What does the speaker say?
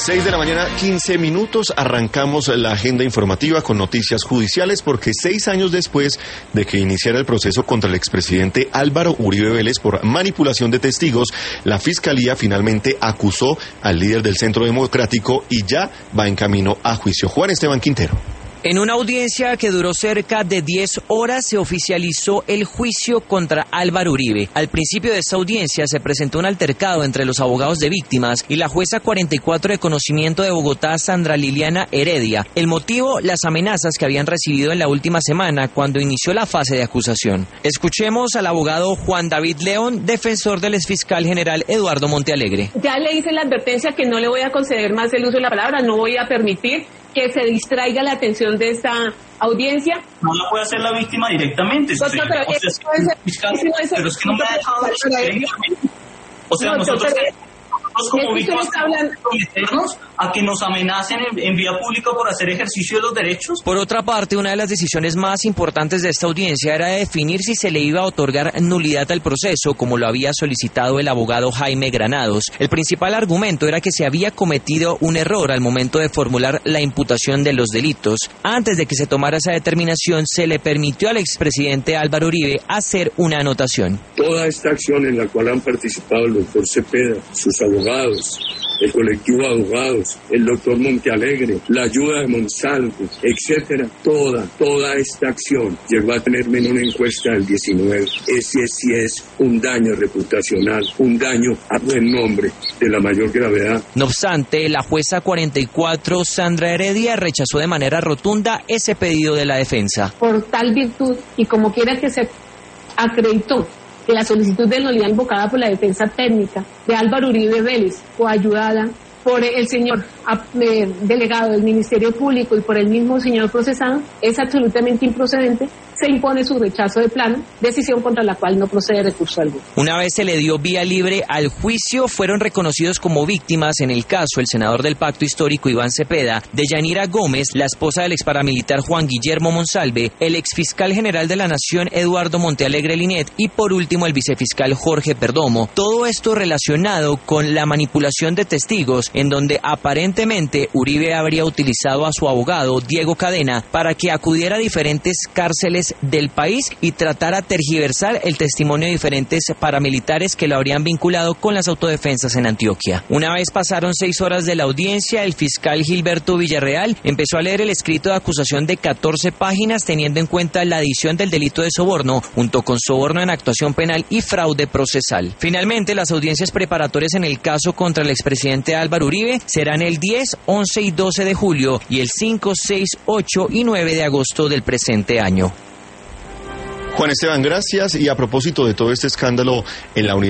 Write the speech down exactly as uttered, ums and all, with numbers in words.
seis de la mañana, quince minutos, arrancamos la agenda informativa con noticias judiciales porque seis años después de que iniciara el proceso contra el expresidente Álvaro Uribe Vélez por manipulación de testigos, la Fiscalía finalmente acusó al líder del Centro Democrático y ya va en camino a juicio. Juan Esteban Quintero. En una audiencia que duró cerca de diez horas se oficializó el juicio contra Álvaro Uribe. Al principio de esta audiencia se presentó un altercado entre los abogados de víctimas y la jueza cuarenta y cuatro de conocimiento de Bogotá, Sandra Liliana Heredia. El motivo, las amenazas que habían recibido en la última semana cuando inició la fase de acusación. Escuchemos al abogado Juan David León, defensor del exfiscal general Eduardo Montealegre. Ya le hice la advertencia que no le voy a conceder más el uso de la palabra, no voy a permitir que se distraiga la atención de esta audiencia. No la puede hacer la víctima directamente. No, no, pero, o sea, eso es, fiscal, eso es, pero es que no me ha dejado de O sea, no, nosotros, pero, nosotros como víctimas hablan... someternos a que nos amenacen en, en vía pública por hacer ejercicio de los derechos. Por otra parte, una de las decisiones más importantes de esta audiencia era definir si se le iba a otorgar nulidad al proceso, como lo había solicitado el abogado Jaime Granados. El principal argumento era que se había cometido un error al momento de formular la imputación de los delitos. Antes de que se tomara esa determinación, se le permitió al expresidente Álvaro Uribe hacer una anotación. Toda esta acción en la cual han participado el doctor Cepeda, sus abogados, el colectivo de abogados, el doctor Montealegre, la ayuda de Monsanto, etcétera, toda, toda esta acción llegó a tenerme en una encuesta del diecinueve. Ese sí es un daño reputacional, un daño a buen nombre de la mayor gravedad. No obstante, la jueza cuarenta y cuatro, Sandra Heredia, rechazó de manera rotunda ese pedido de la defensa. Por tal virtud y como quiera que se acreditó que la solicitud de nulidad invocada por la defensa técnica de Álvaro Uribe Vélez, coayudada por el señor eh, delegado del Ministerio Público y por el mismo señor procesado, es absolutamente improcedente, se impone su rechazo de plano, decisión contra la cual no procede recurso alguno. Una vez se le dio vía libre al juicio, fueron reconocidos como víctimas en el caso el senador del Pacto Histórico Iván Cepeda, Deyanira Gómez, la esposa del exparamilitar Juan Guillermo Monsalve, el exfiscal general de la Nación Eduardo Montealegre Linet y por último el vicefiscal Jorge Perdomo. Todo esto relacionado con la manipulación de testigos, en donde aparentemente Uribe habría utilizado a su abogado Diego Cadena para que acudiera a diferentes cárceles del país y tratara de tergiversar el testimonio de diferentes paramilitares que lo habrían vinculado con las autodefensas en Antioquia. Una vez pasaron seis horas de la audiencia, el fiscal Gilberto Villarreal empezó a leer el escrito de acusación de catorce páginas teniendo en cuenta la adición del delito de soborno junto con soborno en actuación penal y fraude procesal. Finalmente, las audiencias preparatorias en el caso contra el expresidente Álvaro Uribe serán el diez, once y doce de julio y el cinco, seis, ocho y nueve de agosto del presente año. Juan Esteban, gracias. Y a propósito de todo este escándalo en la unidad